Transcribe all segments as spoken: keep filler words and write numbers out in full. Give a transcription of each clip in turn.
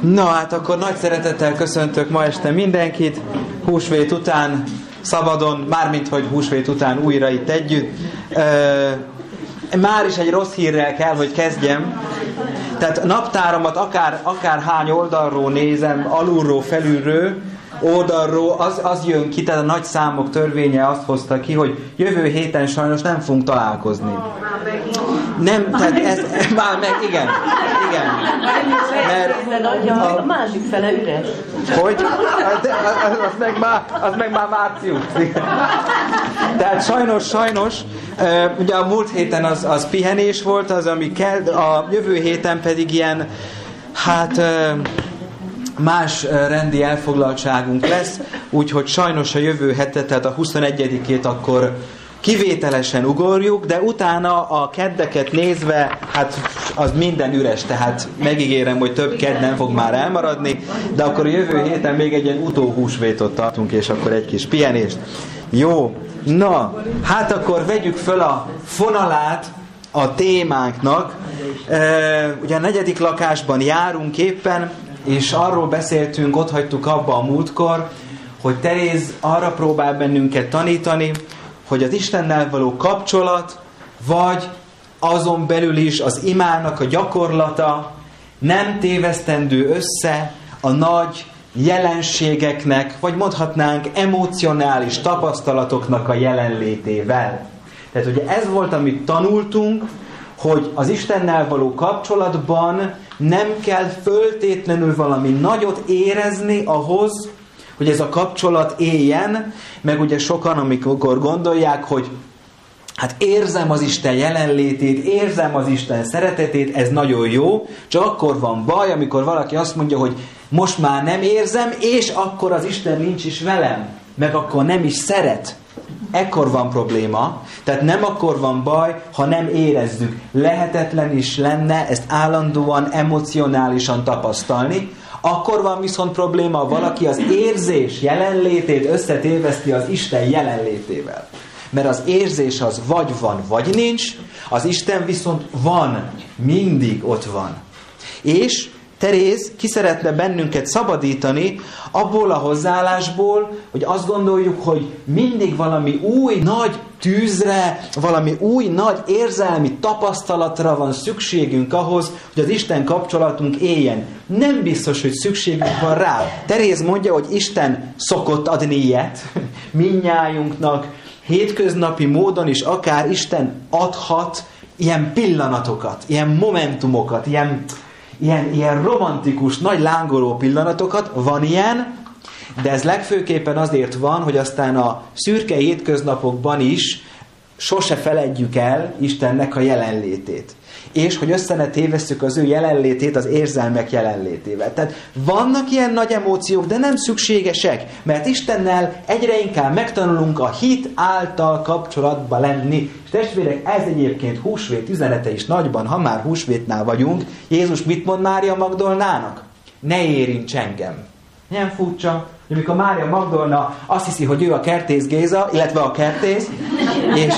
Na hát akkor nagy szeretettel köszöntök ma este mindenkit, húsvét után, szabadon, mármint hogy húsvét után újra itt együtt. E, már is egy rossz hírrel kell, hogy kezdjem. Tehát naptáramat akár, akár hány oldalról nézem, alulról, felülről, oldalról, az, az jön ki, tehát a nagy számok törvénye azt hozta ki, hogy jövő héten sajnos nem fogunk találkozni. Nem, tehát ez, már meg, igen, igen. Mert a, a másik fele üres. Hogy? Az, az, az, meg már, az meg már március. Tehát sajnos, sajnos, ugye a múlt héten az, az pihenés volt, az, ami kell, a jövő héten pedig ilyen, hát más rendi elfoglaltságunk lesz, úgyhogy sajnos a jövő hetet, tehát a huszonegyedikét akkor kivételesen ugorjuk, de utána a keddeket nézve, hát az minden üres, tehát megígérem, hogy több kedd nem fog már elmaradni, de akkor a jövő héten még egy ilyen utóhúsvétot tartunk, és akkor egy kis pihenést. Jó, na, hát akkor vegyük föl a fonalát a témánknak. E, ugye a negyedik lakásban járunk éppen, és arról beszéltünk, ott hagytuk abba a múltkor, hogy Teréz arra próbál bennünket tanítani, hogy az Istennel való kapcsolat, vagy azon belül is az imának a gyakorlata nem tévesztendő össze a nagy jelenségeknek, vagy mondhatnánk emocionális tapasztalatoknak a jelenlétével. Tehát ugye ez volt, amit tanultunk, hogy az Istennel való kapcsolatban nem kell föltétlenül valami nagyot érezni ahhoz, hogy ez a kapcsolat éljen, meg ugye sokan, amikor gondolják, hogy hát érzem az Isten jelenlétét, érzem az Isten szeretetét, ez nagyon jó, csak akkor van baj, amikor valaki azt mondja, hogy most már nem érzem, és akkor az Isten nincs is velem, meg akkor nem is szeret. Ekkor van probléma, tehát nem akkor van baj, ha nem érezzük. Lehetetlen is lenne ezt állandóan, emocionálisan tapasztalni. Akkor van viszont probléma, ha valaki az érzés jelenlétét összetéveszti az Isten jelenlétével. Mert az érzés az vagy van, vagy nincs, az Isten viszont van, mindig ott van. És Teréz ki szeretne bennünket szabadítani abból a hozzáállásból, hogy azt gondoljuk, hogy mindig valami új, nagy tűzre, valami új, nagy érzelmi tapasztalatra van szükségünk ahhoz, hogy az Isten kapcsolatunk éljen. Nem biztos, hogy szükségünk van rá. Teréz mondja, hogy Isten szokott adni ilyet mindnyájunknak, hétköznapi módon is akár Isten adhat ilyen pillanatokat, ilyen momentumokat, ilyen Ilyen, ilyen romantikus, nagy lángoló pillanatokat, van ilyen, de ez legfőképpen azért van, hogy aztán a szürke hétköznapokban is sose feledjük el Istennek a jelenlétét. És hogy össze ne tévesszük az ő jelenlétét az érzelmek jelenlétével. Tehát vannak ilyen nagy emóciók, de nem szükségesek, mert Istennel egyre inkább megtanulunk a hit által kapcsolatba lenni. És testvérek, ez egyébként húsvét üzenete is nagyban, ha már húsvétnál vagyunk. Jézus mit mond Mária Magdolnának? Ne érints engem. Nem furcsa, hogy amikor Mária Magdolna azt hiszi, hogy ő a Kertész Géza, illetve a kertész, és,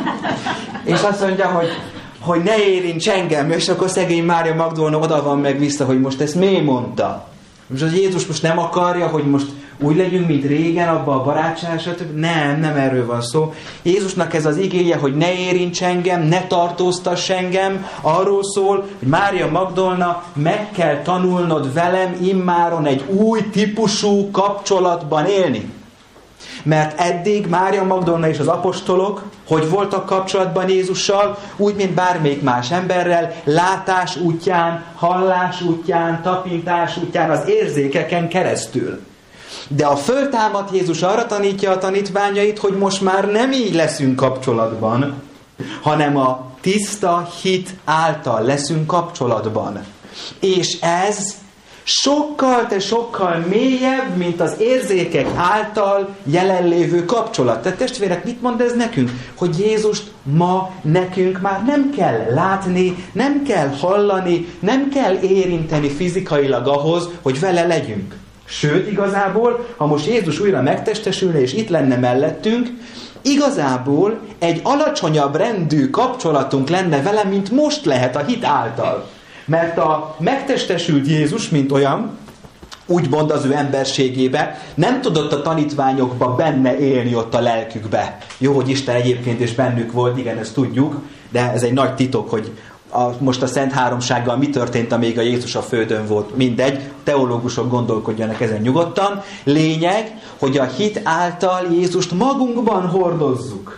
és azt mondja, hogy hogy ne érints engem, és akkor szegény Mária Magdolna oda van meg vissza, hogy most ezt miért mondta. Most az Jézus most nem akarja, hogy most úgy legyünk, mint régen, abban a barátság, stb. Nem, nem erről van szó. Jézusnak ez az igéje, hogy ne érints engem, ne tartóztass engem, arról szól, hogy Mária Magdolna, meg kell tanulnod velem immáron egy új típusú kapcsolatban élni. Mert eddig Mária Magdolna és az apostolok, hogy voltak kapcsolatban Jézussal, úgy, mint bármelyik más emberrel, látás útján, hallás útján, tapintás útján, az érzékeken keresztül. De a föltámadt Jézus arra tanítja a tanítványait, hogy most már nem így leszünk kapcsolatban, hanem a tiszta hit által leszünk kapcsolatban. És ez sokkal, de sokkal mélyebb, mint az érzékek által jelenlévő kapcsolat. Tehát testvérek, mit mond ez nekünk? Hogy Jézust ma nekünk már nem kell látni, nem kell hallani, nem kell érinteni fizikailag ahhoz, hogy vele legyünk. Sőt, igazából, ha most Jézus újra megtestesülne és itt lenne mellettünk, igazából egy alacsonyabb rendű kapcsolatunk lenne vele, mint most lehet a hit által. Mert a megtestesült Jézus, mint olyan, úgymond az ő emberségébe, nem tudott a tanítványokba benne élni ott a lelkükbe. Jó, hogy Isten egyébként is bennük volt, igen, ezt tudjuk, de ez egy nagy titok, hogy a, most a Szent Háromsággal mi történt, amíg a Jézus a földön volt. Mindegy, teológusok gondolkodjanak ezen nyugodtan. Lényeg, hogy a hit által Jézust magunkban hordozzuk.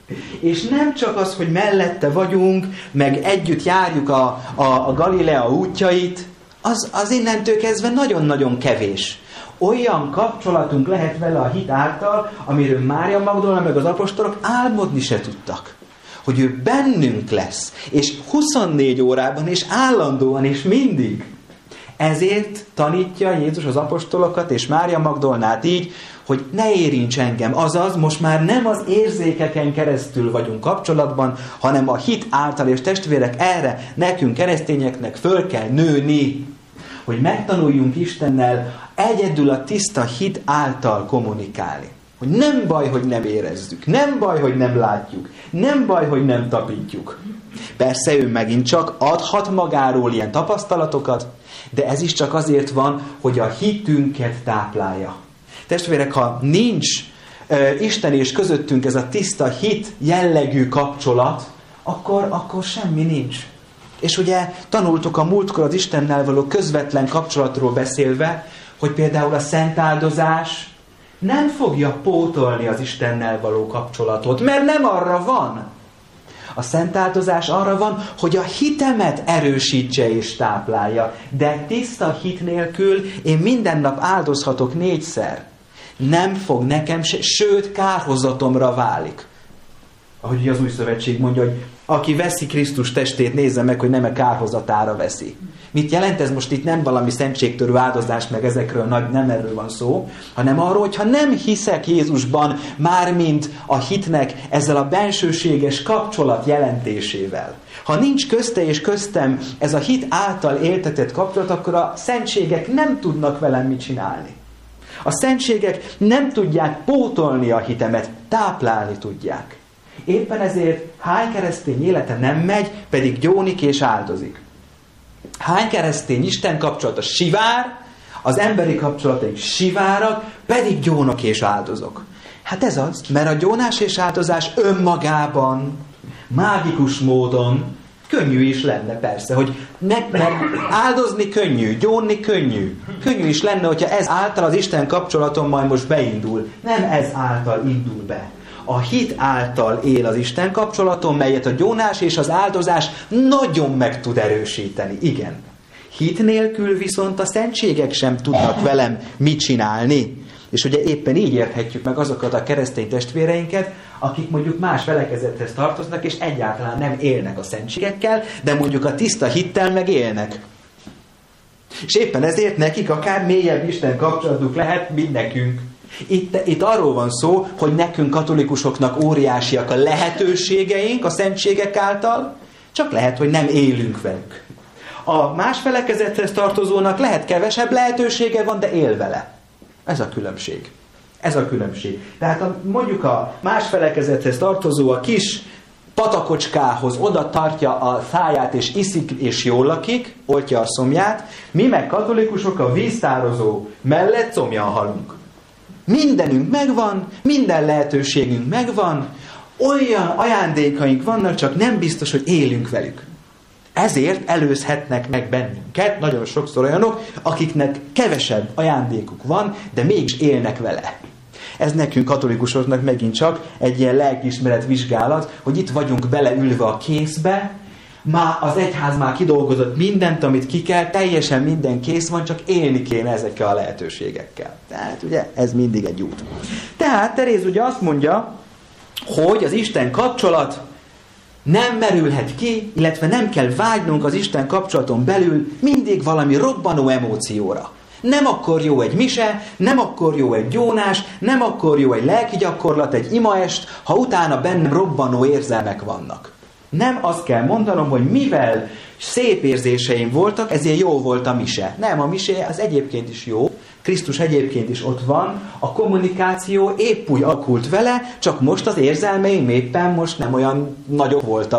És nem csak az, hogy mellette vagyunk, meg együtt járjuk a, a, a Galilea útjait, az, az innentől kezdve nagyon-nagyon kevés. Olyan kapcsolatunk lehet vele a hit által, amiről Mária Magdolna meg az apostolok álmodni se tudtak. Hogy ő bennünk lesz, és huszonnégy órában, és állandóan, és mindig. Ezért tanítja Jézus az apostolokat és Mária Magdolnát így, hogy ne érints engem. Azaz, most már nem az érzékeken keresztül vagyunk kapcsolatban, hanem a hit által, és testvérek, erre nekünk keresztényeknek föl kell nőni, hogy megtanuljunk Istennel egyedül a tiszta hit által kommunikálni. Hogy nem baj, hogy nem érezzük, nem baj, hogy nem látjuk, nem baj, hogy nem tapintjuk. Persze ő megint csak adhat magáról ilyen tapasztalatokat, de ez is csak azért van, hogy a hitünket táplálja. Testvérek, ha nincs uh, Isten és közöttünk ez a tiszta hit jellegű kapcsolat, akkor, akkor semmi nincs. És ugye tanultuk a múltkor az Istennel való közvetlen kapcsolatról beszélve, hogy például a szentáldozás nem fogja pótolni az Istennel való kapcsolatot, mert nem arra van. A szentáldozás arra van, hogy a hitemet erősítse és táplálja. De tiszta hit nélkül én minden nap áldozhatok négyszer. Nem fog nekem se, sőt kárhozatomra válik. Ahogy az Új Szövetség mondja, hogy aki veszi Krisztus testét, nézze meg, hogy nem a kárhozatára veszi. Mit jelent ez most itt? Nem valami szentségtörő áldozás, meg ezekről nagy, nem erről van szó, hanem arról, hogy ha nem hiszek Jézusban, mármint a hitnek ezzel a bensőséges kapcsolat jelentésével. Ha nincs közte és köztem ez a hit által éltetett kapcsolat, akkor a szentségek nem tudnak velem mit csinálni. A szentségek nem tudják pótolni a hitemet, táplálni tudják. Éppen ezért hány keresztény élete nem megy, pedig gyónik és áldozik. Hány keresztény Isten kapcsolata sivár, az emberi kapcsolataik sivárak, pedig gyónok és áldozok. Hát ez az, mert a gyónás és áldozás önmagában, mágikus módon könnyű is lenne persze, hogy meg, meg áldozni könnyű, gyónni könnyű. Könnyű is lenne, hogyha ez által az Isten kapcsolatom majd most beindul. Nem ez által indul be. A hit által él az Isten kapcsolaton, melyet a gyónás és az áldozás nagyon meg tud erősíteni. Igen. Hit nélkül viszont a szentségek sem tudnak velem mit csinálni. És ugye éppen így érthetjük meg azokat a keresztény testvéreinket, akik mondjuk más felekezethez tartoznak, és egyáltalán nem élnek a szentségekkel, de mondjuk a tiszta hittel meg élnek. És éppen ezért nekik akár mélyebb Isten kapcsolatuk lehet, mint nekünk. Itt, itt arról van szó, hogy nekünk katolikusoknak óriásiak a lehetőségeink a szentségek által, csak lehet, hogy nem élünk velük. A más felekezethez tartozónak lehet kevesebb lehetősége van, de él vele. Ez a különbség. Ez a különbség. Tehát a, mondjuk a más felekezethez tartozó a kis patakocskához oda tartja a száját, és iszik, és jól lakik, oltja a szomját, mi meg katolikusok a víztározó mellett szomjan halunk. Mindenünk megvan, minden lehetőségünk megvan, olyan ajándékaink vannak, csak nem biztos, hogy élünk velük. Ezért előzhetnek meg bennünket nagyon sokszor olyanok, akiknek kevesebb ajándékuk van, de mégis élnek vele. Ez nekünk katolikusoknak megint csak egy ilyen lelkiismeret vizsgálat, hogy itt vagyunk beleülve a készbe, már az egyház már kidolgozott mindent, amit ki kell, teljesen minden kész van, csak élni kéne ezekkel a lehetőségekkel. Tehát ugye ez mindig egy út. Tehát Teréz ugye azt mondja, hogy az Isten kapcsolat nem merülhet ki, illetve nem kell vágynunk az Isten kapcsolaton belül mindig valami robbanó emócióra. Nem akkor jó egy mise, nem akkor jó egy gyónás, nem akkor jó egy lelki gyakorlat, egy imaest, ha utána bennem robbanó érzelmek vannak. Nem azt kell mondanom, hogy mivel szép érzéseim voltak, ezért jó volt a mise. Nem, a mise az egyébként is jó, Krisztus egyébként is ott van, a kommunikáció épp úgy alakult vele, csak most az érzelmeim éppen most nem olyan nagyok voltak.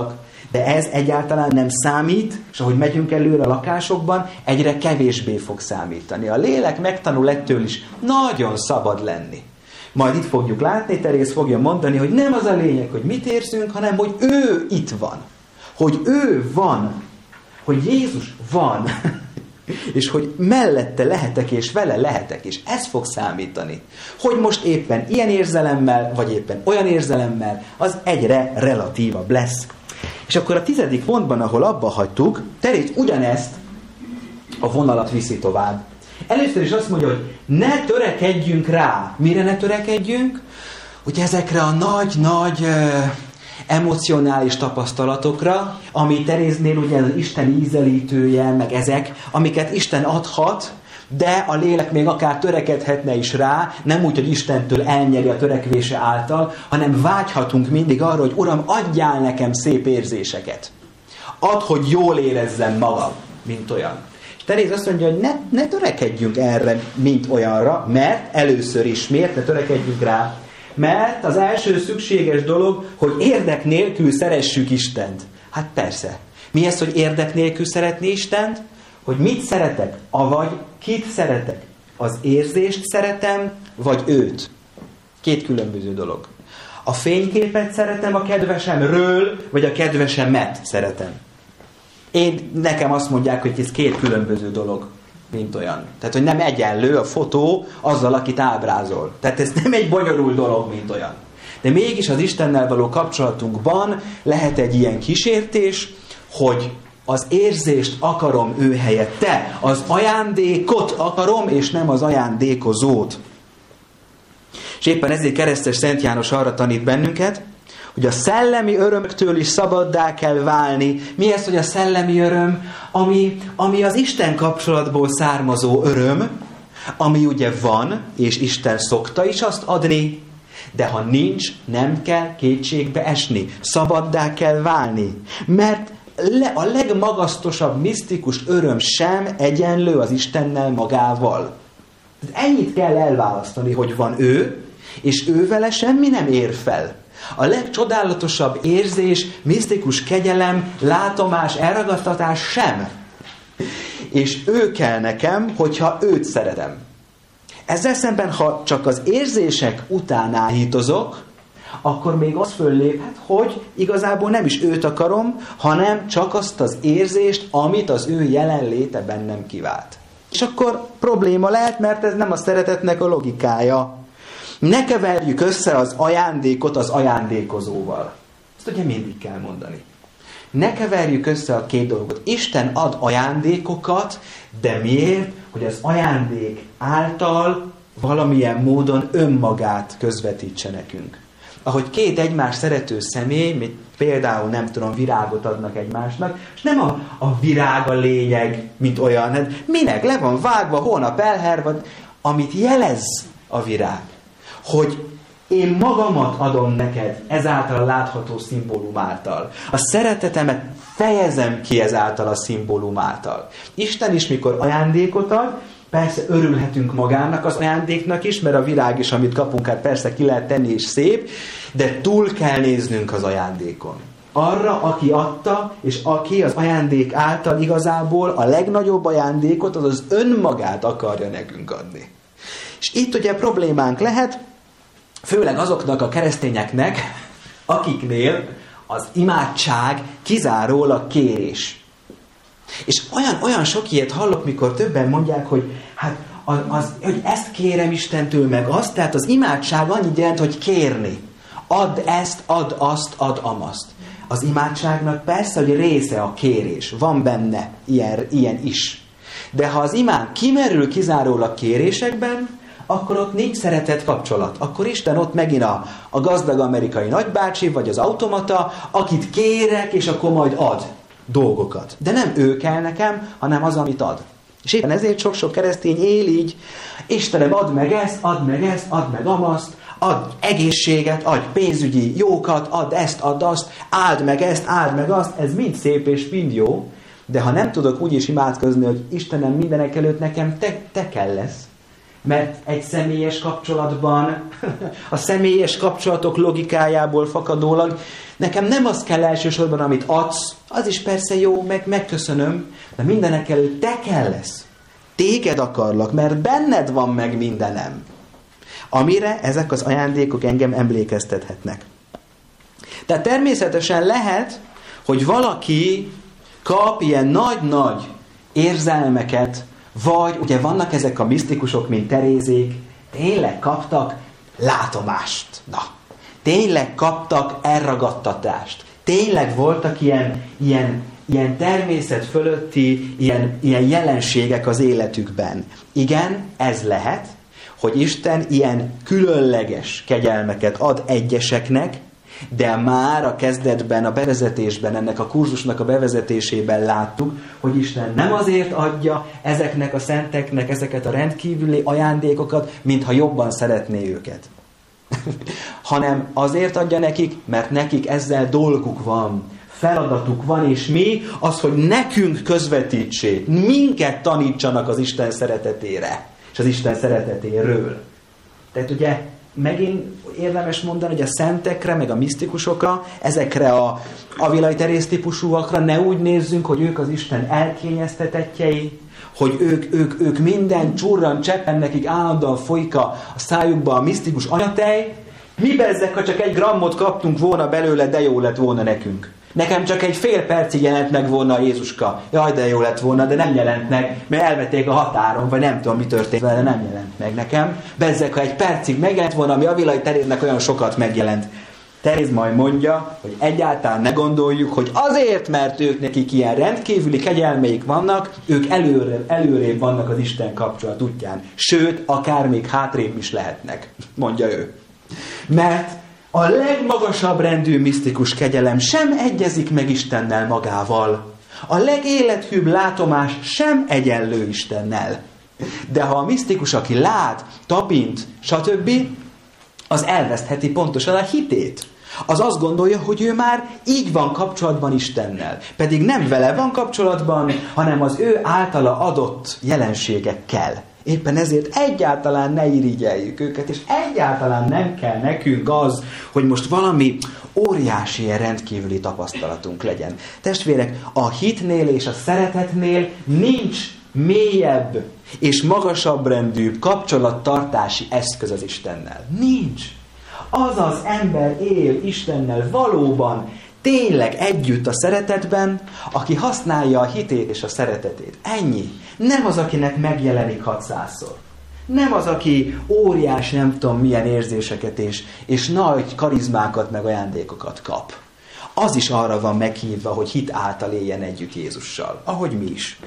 De ez egyáltalán nem számít, és ahogy megyünk előre a lakásokban, egyre kevésbé fog számítani. A lélek megtanul ettől is nagyon szabad lenni. Majd itt fogjuk látni, Teréz fogja mondani, hogy nem az a lényeg, hogy mit érzünk, hanem hogy ő itt van. Hogy ő van. Hogy Jézus van. És hogy mellette lehetek, és vele lehetek, és ez fog számítani. Hogy most éppen ilyen érzelemmel, vagy éppen olyan érzelemmel, az egyre relatívabb lesz. És akkor a tizedik pontban, ahol abba hagytuk, Teréz ugyanezt a vonalat viszi tovább. Először is azt mondja, hogy ne törekedjünk rá. Mire ne törekedjünk? Ugye ezekre a nagy-nagy uh, emocionális tapasztalatokra, ami Teréznél ugye az Isten ízelítője, meg ezek, amiket Isten adhat, de a lélek még akár törekedhetne is rá, nem úgy, hogy Istentől elnyeri a törekvése által, hanem vágyhatunk mindig arra, hogy Uram, adjál nekem szép érzéseket. Add, hogy jól érezzem magam, mint olyan. És Teréz azt mondja, hogy ne, ne törekedjünk erre, mint olyanra, mert először is, miért ne törekedjünk rá? Mert az első szükséges dolog, hogy érdek nélkül szeressük Istent. Hát persze. Mi ez, hogy érdek nélkül szeretni Istent? Hogy mit szeretek, avagy kit szeretek. Az érzést szeretem, vagy őt. Két különböző dolog. A fényképet szeretem a kedvesemről, vagy a kedvesemet szeretem. Én, nekem azt mondják, hogy ez két különböző dolog, mint olyan. Tehát, hogy nem egyenlő a fotó azzal, akit ábrázol. Tehát ez nem egy bonyolult dolog, mint olyan. De mégis az Istennel való kapcsolatunkban lehet egy ilyen kísértés, hogy az érzést akarom ő helyette. Az ajándékot akarom, és nem az ajándékozót. És éppen ezért keresztes Szent János arra tanít bennünket, hogy a szellemi örömtől is szabaddá kell válni. Mi ez, hogy a szellemi öröm? Ami, ami az Isten kapcsolatból származó öröm, ami ugye van, és Isten szokta is azt adni, de ha nincs, nem kell kétségbe esni. Szabaddá kell válni. Mert le, a legmagasztosabb misztikus öröm sem egyenlő az Istennel magával. Ennyit kell elválasztani, hogy van ő, és ő vele semmi nem ér fel. A legcsodálatosabb érzés, misztikus kegyelem, látomás, elragadtatás sem. És ő kell nekem, hogyha őt szeretem. Ezzel szemben, ha csak az érzések után áhítozok, akkor még az fölléphet, hogy igazából nem is őt akarom, hanem csak azt az érzést, amit az ő jelenléte bennem kivált. És akkor probléma lehet, mert ez nem a szeretetnek a logikája. Ne keverjük össze az ajándékot az ajándékozóval. Ezt ugye mindig kell mondani. Ne keverjük össze a két dolgot. Isten ad ajándékokat, de miért? Hogy az ajándék által valamilyen módon önmagát közvetítse nekünk. Ahogy két egymás szerető személy, például nem tudom, virágot adnak egymásnak, és nem a, a virág a lényeg, mint olyan, hát minek? Le van vágva, holnap elhervad, amit jelez a virág. Hogy én magamat adom neked ezáltal a látható szimbólum által. A szeretetemet fejezem ki ezáltal a szimbólum által. Isten is, mikor ajándékot ad, persze örülhetünk magának az ajándéknak is, mert a virág is, amit kapunk, hát persze ki lehet tenni és szép, de túl kell néznünk az ajándékon. Arra, aki adta, és aki az ajándék által igazából a legnagyobb ajándékot, az az önmagát akarja nekünk adni. És itt ugye problémánk lehet, főleg azoknak a keresztényeknek, akiknél az imádság kizárólag kérés. És olyan, olyan sok ilyet hallok, mikor többen mondják, hogy hát az, az, hogy ezt kérem Istentől meg azt, tehát az imádság annyit jelent, hogy kérni. Add ezt, add azt, add amazt. Az imádságnak persze, hogy része a kérés. Van benne ilyen, ilyen is. De ha az imád kimerül kizárólag kérésekben, akkor ott nincs szeretett kapcsolat. Akkor Isten ott megint a, a gazdag amerikai nagybácsi, vagy az automata, akit kérek, és akkor majd ad dolgokat. De nem ő kell nekem, hanem az, amit ad. És éppen ezért sok-sok keresztény él így, Istenem, add meg ezt, add meg ezt, add meg amazt, add egészséget, adj pénzügyi jókat, add ezt, add azt, áld meg ezt, áld meg azt, ez mind szép és mind jó, de ha nem tudok úgy is imádkozni, hogy Istenem, mindenek előtt nekem te, te kell lesz, mert egy személyes kapcsolatban, a személyes kapcsolatok logikájából fakadólag nekem nem az kell elsősorban, amit adsz, az is persze jó, meg megköszönöm, de mindenek előtt te kell lesz. Téged akarlak, mert benned van meg mindenem. Amire ezek az ajándékok engem emlékeztethetnek. Tehát természetesen lehet, hogy valaki kap ilyen nagy-nagy érzelmeket, vagy ugye vannak ezek a misztikusok, mint Terézék, tényleg kaptak látomást. Na, tényleg kaptak elragadtatást. Tényleg voltak ilyen, ilyen, ilyen természet fölötti, ilyen, ilyen jelenségek az életükben. Igen, ez lehet, hogy Isten ilyen különleges kegyelmeket ad egyeseknek, de már a kezdetben, a bevezetésben, ennek a kurzusnak a bevezetésében láttuk, hogy Isten nem azért adja ezeknek a szenteknek ezeket a rendkívüli ajándékokat, mintha jobban szeretné őket. Hanem azért adja nekik, mert nekik ezzel dolguk van, feladatuk van, és mi az, hogy nekünk közvetítsék, minket tanítsanak az Isten szeretetére, és az Isten szeretetéről. Tehát ugye megint érdemes mondani, hogy a szentekre, meg a misztikusokra, ezekre a Avilai Teréz típusúakra ne úgy nézzünk, hogy ők az Isten elkényeztetettjei, hogy ők, ők, ők minden csurran cseppen, nekik állandóan folyik a szájukba a misztikus anyatej. Mi bezzek, ha csak egy grammot kaptunk volna belőle, de jó lett volna nekünk. Nekem csak egy fél percig jelent meg volna a Jézuska. Jaj, de jó lett volna, de nem jelent meg, mert elvették a határon, vagy nem tudom, mi történt vele, nem jelent meg nekem. Bezzek, ha egy percig megjelent volna, ami Avilai Teréznek olyan sokat megjelent. Teréz majd mondja, hogy egyáltalán ne gondoljuk, hogy azért, mert ők nekik ilyen rendkívüli kegyelmeik vannak, ők előre, előrébb vannak az Isten kapcsolat útján. Sőt, akár még hátrébb is lehetnek, mondja ő. Mert a legmagasabb rendű misztikus kegyelem sem egyezik meg Istennel magával. A legélethűbb látomás sem egyenlő Istennel. De ha a misztikus, aki lát, tapint, stb., az elvesztheti pontosan a hitét. Az azt gondolja, hogy ő már így van kapcsolatban Istennel. Pedig nem vele van kapcsolatban, hanem az ő általa adott jelenségekkel. Éppen ezért egyáltalán ne irigyeljük őket, és egyáltalán nem kell nekünk az, hogy most valami óriási, ilyen rendkívüli tapasztalatunk legyen. Testvérek, a hitnél és a szeretetnél nincs mélyebb és magasabb rendű kapcsolattartási eszköz az Istennel. Nincs. Az az ember él Istennel valóban, tényleg együtt a szeretetben, aki használja a hitét és a szeretetét. Ennyi. Nem az, akinek megjelenik hatszázszor. Nem az, aki óriás, nem tudom milyen érzéseket és, és nagy karizmákat meg ajándékokat kap. Az is arra van meghívva, hogy hit által éljen együtt Jézussal. Ahogy mi is.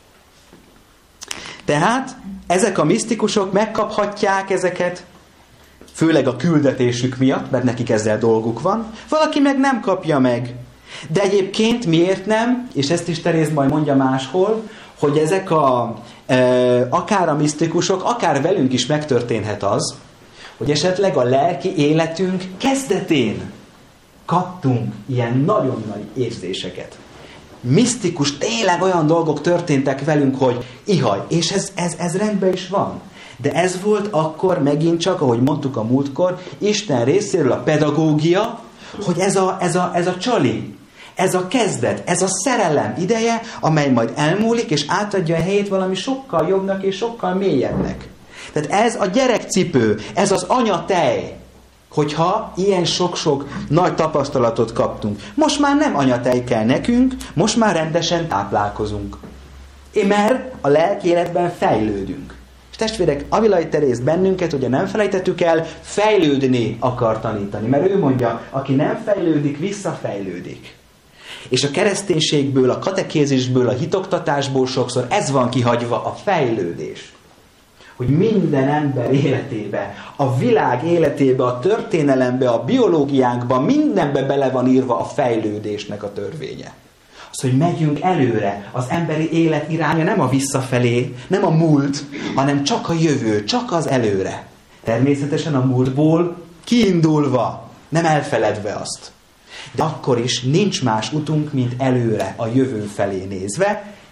Tehát ezek a misztikusok megkaphatják ezeket, főleg a küldetésük miatt, mert nekik ezzel dolguk van. Valaki meg nem kapja meg. De egyébként miért nem, és ezt is Teréz majd mondja máshol, hogy ezek a, e, akár a misztikusok, akár velünk is megtörténhet az, hogy esetleg a lelki életünk kezdetén kaptunk ilyen nagyon nagy érzéseket. Misztikus, tényleg olyan dolgok történtek velünk, hogy ihaj, és ez, ez, ez rendben is van. De ez volt akkor megint csak, ahogy mondtuk a múltkor, Isten részéről a pedagógia, hogy ez a, ez a, ez a csali, ez a kezdet, ez a szerelem ideje, amely majd elmúlik, és átadja a helyét valami sokkal jobbnak és sokkal mélyebbnek. Tehát ez a gyerekcipő, ez az anyatej, hogyha ilyen sok-sok nagy tapasztalatot kaptunk. Most már nem anyatej kell nekünk, most már rendesen táplálkozunk. Mert a lelki életben fejlődünk. És testvérek, Avilai Teréz bennünket, ugye nem felejtettük el, fejlődni akar tanítani. Mert ő mondja, aki nem fejlődik, visszafejlődik. És a kereszténységből, a katekézisből, a hitoktatásból sokszor ez van kihagyva, a fejlődés. Hogy minden ember életébe, a világ életébe, a történelembe, a biológiánkba, mindenbe bele van írva a fejlődésnek a törvénye. Az, hogy megyünk előre, az emberi élet iránya nem a visszafelé, nem a múlt, hanem csak a jövő, csak az előre. Természetesen a múltból kiindulva, nem elfeledve azt. De akkor is nincs más utunk, mint előre, a jövő felé nézve,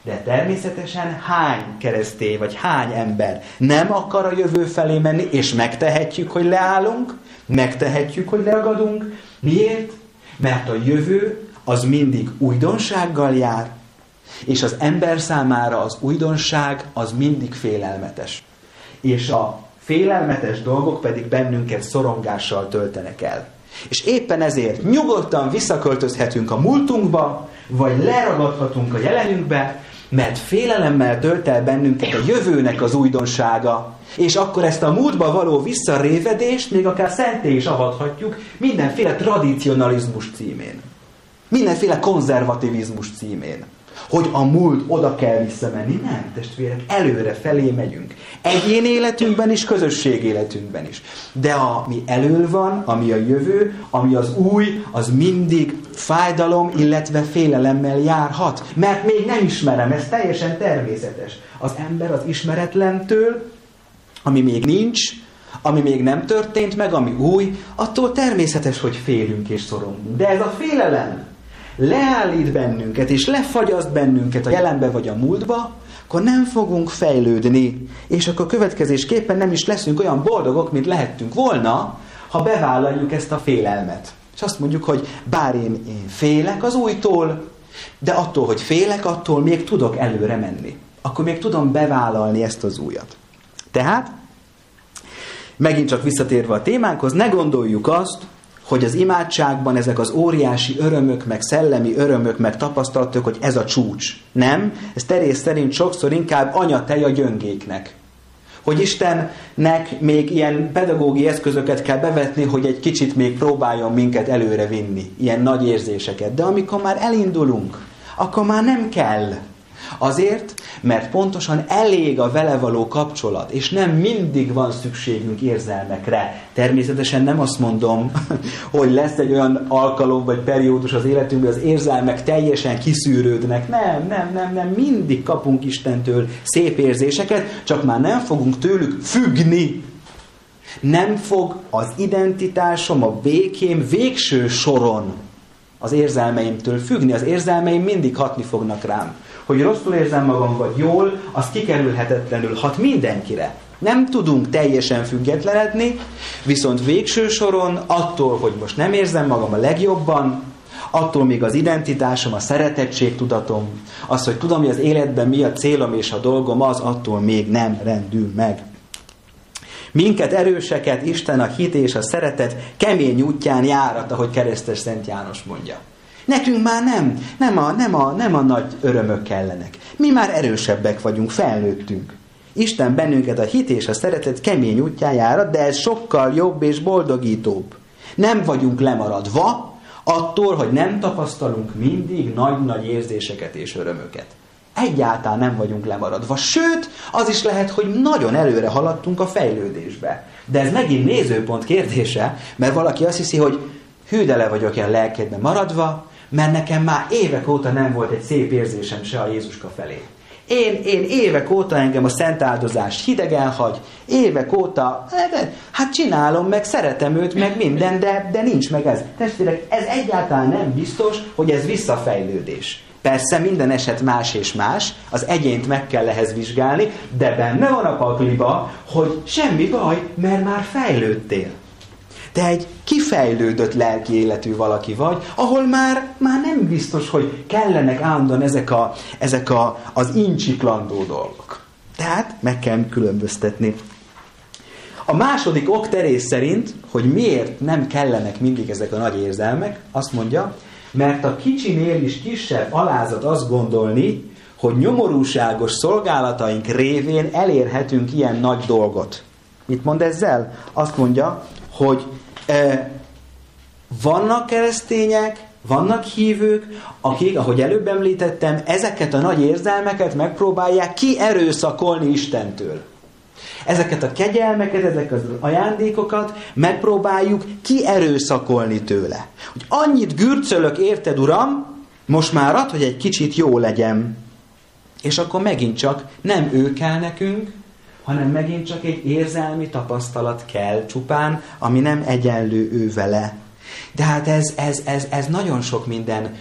De természetesen hány keresztény, vagy hány ember nem akar a jövő felé menni, és megtehetjük, hogy leállunk, megtehetjük, hogy leragadunk. Miért? Mert a jövő az mindig újdonsággal jár, és az ember számára az újdonság az mindig félelmetes. És a félelmetes dolgok pedig bennünket szorongással töltenek el. És éppen ezért nyugodtan visszaköltözhetünk a múltunkba, vagy leragadhatunk a jelenünkbe, mert félelemmel tölt el bennünket a jövőnek az újdonsága. És akkor ezt a múltba való visszarévedést még akár szenté is avathatjuk mindenféle tradicionalizmus címén. Mindenféle konzervativizmus címén. Hogy a múlt oda kell visszamenni. Nem, testvérek, előre felé megyünk. Egyén életünkben is, közösség életünkben is. De ami elől van, ami a jövő, ami az új, az mindig fájdalom, illetve félelemmel járhat. Mert még nem ismerem, ez teljesen természetes. Az ember az ismeretlentől, ami még nincs, ami még nem történt meg, ami új, attól természetes, hogy félünk és szorongunk. De ez a félelem leállít bennünket, és lefagyaszt bennünket a jelenbe vagy a múltba, akkor nem fogunk fejlődni, és akkor következésképpen nem is leszünk olyan boldogok, mint lehettünk volna, ha bevállaljuk ezt a félelmet. És azt mondjuk, hogy bár én, én félek az újtól, de attól, hogy félek, attól még tudok előre menni. Akkor még tudom bevállalni ezt az újat. Tehát, megint csak visszatérve a témánkhoz, ne gondoljuk azt, hogy az imádságban ezek az óriási örömök, meg szellemi örömök, meg tapasztalatok, hogy ez a csúcs. Nem, ez Terész szerint sokszor inkább anyatej a gyöngéknek. Hogy Istennek még ilyen pedagógiai eszközöket kell bevetni, hogy egy kicsit még próbáljon minket előre vinni. Ilyen nagy érzéseket. De amikor már elindulunk, akkor már nem kell. Azért, mert pontosan elég a vele való kapcsolat, és nem mindig van szükségünk érzelmekre. Természetesen nem azt mondom, hogy lesz egy olyan alkalom vagy periódus az életünkben, hogy az érzelmek teljesen kiszűrődnek. Nem, nem, nem, nem, mindig kapunk Istentől szép érzéseket, csak már nem fogunk tőlük függni. Nem fog az identitásom, a békém végső soron az érzelmeimtől függni. Az érzelmeim mindig hatni fognak rám. Hogy rosszul érzem magam, vagy jól, az kikerülhetetlenül hat mindenkire. Nem tudunk teljesen függetlenedni, viszont végső soron attól, hogy most nem érzem magam a legjobban, attól még az identitásom, a szeretettségtudatom, az, hogy tudom, hogy az életben mi a célom és a dolgom, az attól még nem rendül meg. Minket erőseket Isten a hit és a szeretet kemény útján járat, ahogy keresztes Szent János mondja. Nekünk már nem, nem a, nem, a, nem a nagy örömök kellenek. Mi már erősebbek vagyunk, felnőttünk. Isten bennünket a hit és a szeretet kemény útján járat, de ez sokkal jobb és boldogítóbb. Nem vagyunk lemaradva attól, hogy nem tapasztalunk mindig nagy-nagy érzéseket és örömöket. Egyáltalán nem vagyunk lemaradva. Sőt, az is lehet, hogy nagyon előre haladtunk a fejlődésbe. De ez megint nézőpont kérdése, mert valaki azt hiszi, hogy hű, de le vagyok ilyen lelkedben maradva, mert nekem már évek óta nem volt egy szép érzésem se a Jézuska felé. Én, én évek óta engem a szent áldozás hidegen hagy, évek óta, hát csinálom, meg szeretem őt, meg minden, de, de nincs meg ez. Testvérek, ez egyáltalán nem biztos, hogy ez visszafejlődés. Persze minden eset más és más, az egyént meg kell ehhez vizsgálni, de benne van a pakliba, hogy semmi baj, mert már fejlődtél. Te egy kifejlődött lelki életű valaki vagy, ahol már, már nem biztos, hogy kellenek állandóan ezek, a, ezek a, az incsiklandó dolgok. Tehát meg kell különböztetni. A második ok Terész szerint, hogy miért nem kellenek mindig ezek a nagy érzelmek, azt mondja, mert a kicsinél is kisebb alázat azt gondolni, hogy nyomorúságos szolgálataink révén elérhetünk ilyen nagy dolgot. Mit mond ezzel? Azt mondja, hogy e, vannak keresztények, vannak hívők, akik, ahogy előbb említettem, ezeket a nagy érzelmeket megpróbálják kierőszakolni Istentől. Ezeket a kegyelmeket, ezeket az ajándékokat megpróbáljuk kierőszakolni tőle. Hogy annyit gürcölök, érted, Uram, most már ad, hogy egy kicsit jó legyen. És akkor megint csak nem ő kell nekünk, hanem megint csak egy érzelmi tapasztalat kell csupán, ami nem egyenlő ő vele. De hát ez, ez, ez, ez nagyon sok minden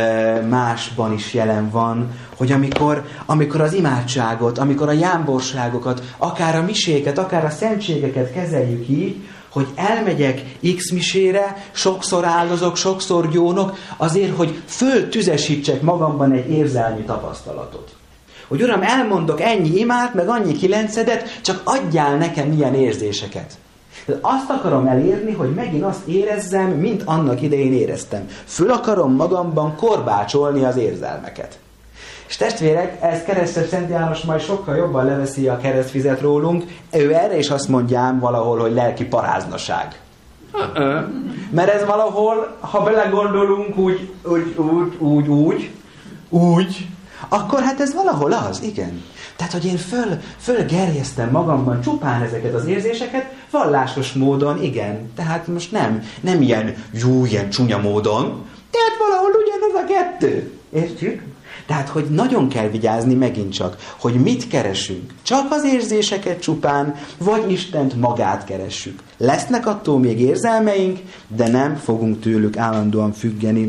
másban is jelen van, hogy amikor, amikor az imádságot, amikor a jámborságokat, akár a miséket, akár a szentségeket kezeljük így, hogy elmegyek X misére, sokszor áldozok, sokszor gyónok, azért, hogy föltüzesítsek magamban egy érzelmi tapasztalatot. Hogy Uram, elmondok ennyi imát, meg annyi kilencedet, csak adjál nekem ilyen érzéseket. Azt akarom elérni, hogy megint azt érezzem, mint annak idején éreztem. Föl akarom magamban korbácsolni az érzelmeket. És testvérek, ez keresztes Szent János majd sokkal jobban leveszi a keresztvizet rólunk. Ő erre is azt mondjám valahol, hogy lelki paráznaság. Uh-uh. Mert ez valahol, ha belegondolunk úgy, úgy, úgy, úgy, úgy, úgy, akkor hát ez valahol az, igen. Tehát, hogy én föl, fölgerjeztem magamban csupán ezeket az érzéseket, vallásos módon, igen. Tehát most nem, nem ilyen jó, ilyen csúnya módon, tehát valahol ugyanaz a kettő. Értjük? Tehát, hogy nagyon kell vigyázni megint csak, hogy mit keresünk. Csak az érzéseket csupán, vagy Istent magát keressük. Lesznek attól még érzelmeink, de nem fogunk tőlük állandóan függeni.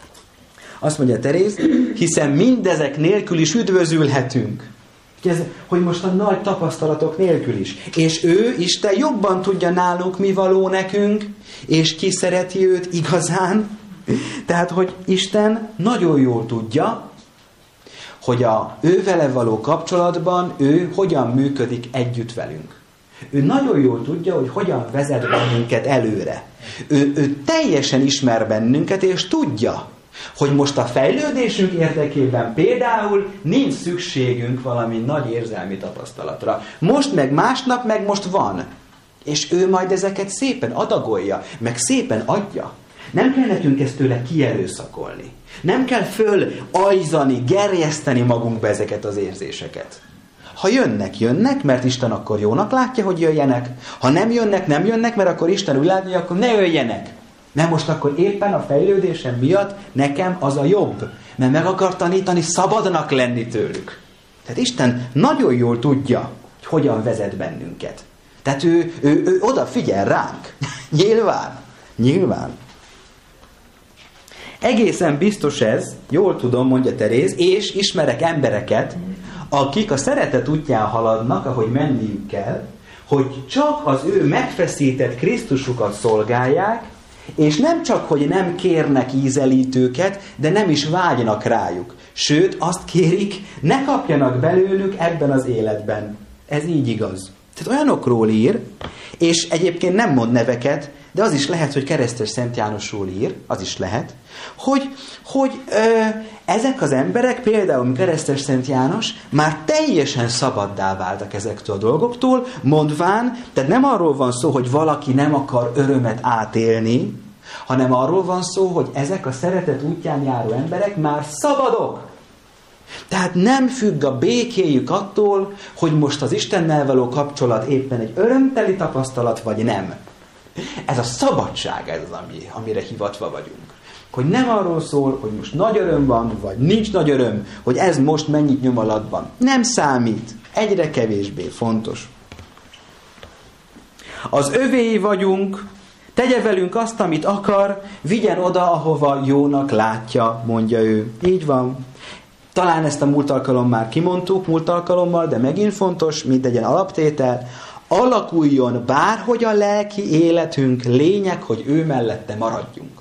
Azt mondja Teréz, hiszen mindezek nélkül is üdvözülhetünk. Hogy most a nagy tapasztalatok nélkül is. És ő, Isten jobban tudja nálunk, mi való nekünk, és ki szereti őt igazán. Tehát, hogy Isten nagyon jól tudja, hogy a ő vele való kapcsolatban ő hogyan működik együtt velünk. Ő nagyon jól tudja, hogy hogyan vezet bennünket előre. Ő, ő teljesen ismer bennünket, és tudja, hogy most a fejlődésünk érdekében például nincs szükségünk valami nagy érzelmi tapasztalatra. Most meg másnap meg most van. És ő majd ezeket szépen adagolja, meg szépen adja. Nem kell nekünk ezt tőle kierőszakolni. Nem kell föl-ajzani, gerjeszteni magunkba ezeket az érzéseket. Ha jönnek, jönnek, mert Isten akkor jónak látja, hogy jöjjenek. Ha nem jönnek, nem jönnek, mert akkor Isten úgy látja, hogy akkor ne jöjjenek. Nem most akkor éppen a fejlődésem miatt nekem az a jobb. Mert meg akar tanítani szabadnak lenni tőlük. Tehát Isten nagyon jól tudja, hogy hogyan vezet bennünket. Tehát ő, ő, ő odafigyel ránk. Nyilván. Nyilván. Egészen biztos ez, jól tudom, mondja Teréz, és ismerek embereket, akik a szeretet útján haladnak, ahogy menniük kell, hogy csak az ő megfeszített Krisztusukat szolgálják, és nem csak, hogy nem kérnek ízelítőket, de nem is vágynak rájuk. Sőt, azt kérik, ne kapjanak belőlük ebben az életben. Ez így igaz. Tehát olyanokról ír, és egyébként nem mond neveket, de az is lehet, hogy keresztes Szent Jánosról ír, az is lehet, hogy, hogy ö, ezek az emberek, például keresztes Szent János, már teljesen szabaddá váltak ezektől a dolgoktól, mondván, tehát nem arról van szó, hogy valaki nem akar örömet átélni, hanem arról van szó, hogy ezek a szeretet útján járó emberek már szabadok. Tehát nem függ a békéjük attól, hogy most az Istennel való kapcsolat éppen egy örömteli tapasztalat, vagy nem. Ez a szabadság, ez az, ami, amire hivatva vagyunk. Hogy nem arról szól, hogy most nagy öröm van, vagy nincs nagy öröm, hogy ez most mennyit nyom alatban. Nem számít. Egyre kevésbé fontos. Az övéi vagyunk, tegye velünk azt, amit akar, vigyen oda, ahova jónak látja, mondja ő. Így van. Talán ezt a múlt alkalom már kimondtuk, múlt alkalommal, de megint fontos, mint egy alaptétel, alakuljon bárhogy a lelki életünk, lényeg, hogy ő mellette maradjunk.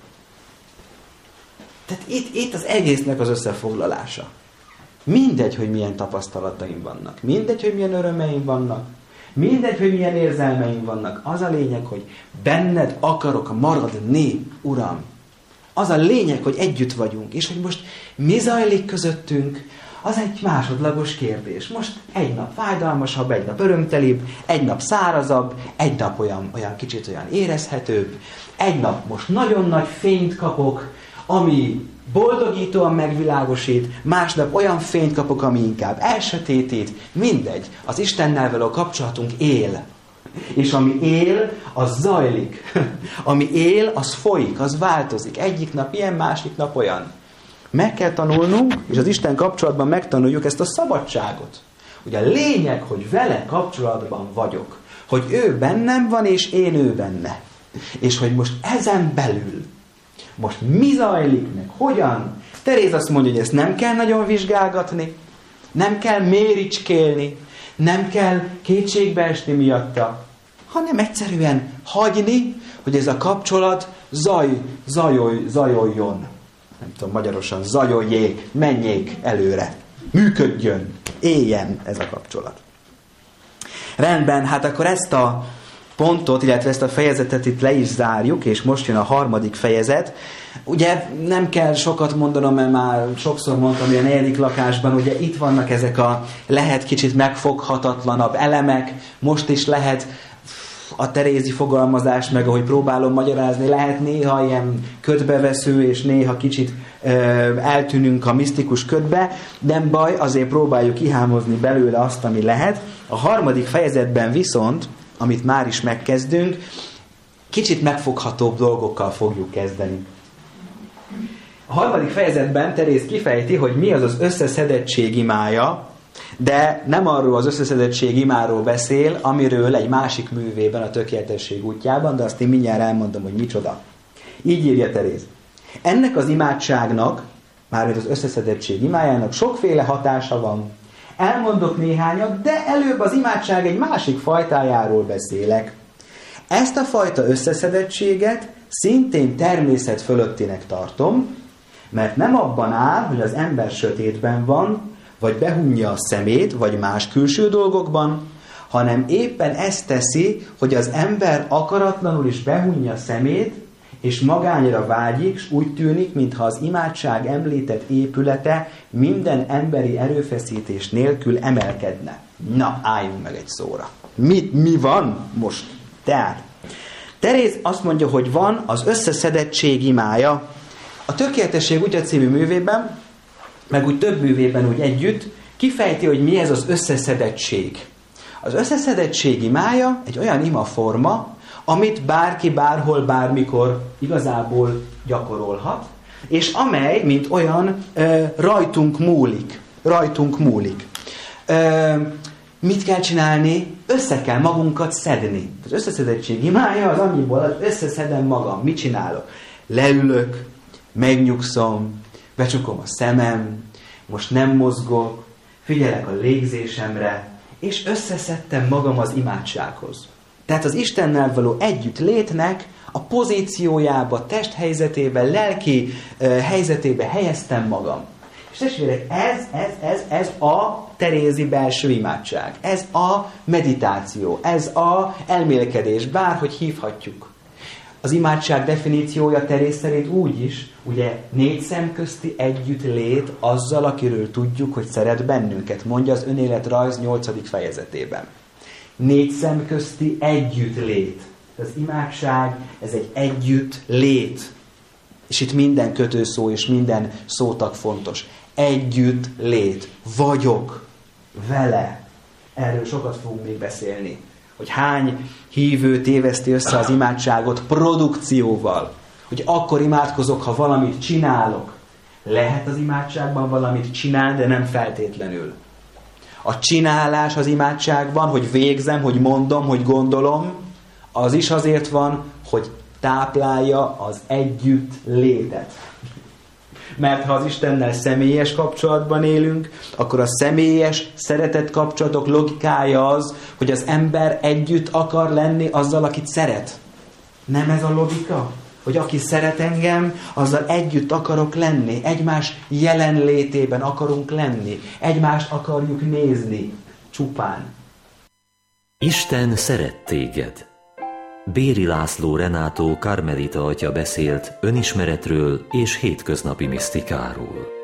Tehát itt, itt az egésznek az összefoglalása. Mindegy, hogy milyen tapasztalataim vannak, mindegy, hogy milyen örömeim vannak, mindegy, hogy milyen érzelmeim vannak, az a lényeg, hogy benned akarok maradni, Uram. Az a lényeg, hogy együtt vagyunk, és hogy most mi zajlik közöttünk, az egy másodlagos kérdés. Most egy nap fájdalmasabb, egy nap örömtelibb, egy nap szárazabb, egy nap olyan, olyan kicsit olyan érezhetőbb, egy nap most nagyon nagy fényt kapok, ami boldogítóan megvilágosít, másnap olyan fényt kapok, ami inkább elsötétít, mindegy. Az Istennel való kapcsolatunk él. És ami él, az zajlik. Ami él, az folyik, az változik. Egyik nap ilyen, másik nap olyan. Meg kell tanulnunk, és az Isten kapcsolatban megtanuljuk ezt a szabadságot. Hogy a lényeg, hogy vele kapcsolatban vagyok. Hogy ő bennem van, és én ő benne. És hogy most ezen belül, most mi zajlik, meg hogyan? Teréz azt mondja, hogy ezt nem kell nagyon vizsgálgatni, nem kell méricskélni, nem kell kétségbe esni miatta, hanem egyszerűen hagyni, hogy ez a kapcsolat zaj, zajolj, zajoljon. Nem tudom, magyarosan zajoljék, menjék előre, működjön, éljen ez a kapcsolat. Rendben, hát akkor ezt a pontot, illetve ezt a fejezetet itt le is zárjuk, és most jön a harmadik fejezet. Ugye nem kell sokat mondanom, mert már sokszor mondtam, hogy a negyedik lakásban ugye itt vannak ezek a lehet kicsit megfoghatatlanabb elemek, most is lehet a terézi fogalmazás, meg ahogy próbálom magyarázni, lehet néha ilyen ködbevesző, és néha kicsit ö, eltűnünk a misztikus ködbe, nem baj, azért próbáljuk kihámozni belőle azt, ami lehet. A harmadik fejezetben viszont, amit már is megkezdünk, kicsit megfoghatóbb dolgokkal fogjuk kezdeni. A harmadik fejezetben Teréz kifejti, hogy mi az az összeszedettség imája, de nem arról az összeszedettség imáról beszél, amiről egy másik művében, a Tökéletesség útjában, de azt én mindjárt elmondom, hogy micsoda. Így írja Teréz. Ennek az imádságnak, mármint az összeszedettség imájának sokféle hatása van. Elmondok néhányat, de előbb az imádság egy másik fajtájáról beszélek. Ezt a fajta összeszedettséget szintén természet fölöttinek tartom, mert nem abban áll, hogy az ember sötétben van, vagy behunja a szemét, vagy más külső dolgokban, hanem éppen ezt teszi, hogy az ember akaratlanul is behunja a szemét, és magányra vágyik, és úgy tűnik, mintha az imádság említett épülete minden emberi erőfeszítés nélkül emelkedne. Na, álljunk meg egy szóra. Mi, mi van most? Tehát, Teréz azt mondja, hogy van az összeszedettség imája. A Tökéletesség útja című művében, meg úgy több művében úgy együtt, kifejti, hogy mi ez az összeszedettség. Az összeszedettség imája egy olyan imaforma, amit bárki, bárhol, bármikor igazából gyakorolhat, és amely, mint olyan, rajtunk múlik. Rajtunk múlik. Mit kell csinálni? Össze kell magunkat szedni. Az összeszedettség imája az annyiból, hogy összeszedem magam. Mit csinálok? Leülök, megnyugszom, becsukom a szemem, most nem mozgok, figyelek a légzésemre, és összeszedtem magam az imádsághoz. Tehát az Istennel való együtt létnek a pozíciójába, testhelyzetébe, lelki uh, helyzetébe helyeztem magam. És testvérek, ez, ez, ez, ez a terézi belső imádság. Ez a meditáció, ez a elmélkedés, bárhogy hívhatjuk. Az imádság definíciója Teréz szerint úgy is, ugye négy szem közti együttlét azzal, akiről tudjuk, hogy szeret bennünket, mondja az Önéletrajz nyolcadik fejezetében. Négy szem közti együttlét. Az imádság, ez egy együttlét. És itt minden kötőszó és minden szótag fontos. Együttlét. Vagyok vele. Erről sokat fogunk még beszélni. Hogy hány hívő téveszti össze az imádságot produkcióval. Hogy akkor imádkozok, ha valamit csinálok. Lehet az imádságban valamit csinálni, de nem feltétlenül. A csinálás az imádságban, hogy végzem, hogy mondom, hogy gondolom, az is azért van, hogy táplálja az együtt létet. Mert ha az Istennel személyes kapcsolatban élünk, akkor a személyes szeretet kapcsolatok logikája az, hogy az ember együtt akar lenni azzal, akit szeret. Nem ez a logika? Hogy aki szeret engem, azzal együtt akarok lenni, egymás jelenlétében akarunk lenni, egymást akarjuk nézni, csupán. Isten szeret téged. Béri László Renátó karmelita atya beszélt önismeretről és hétköznapi misztikáról.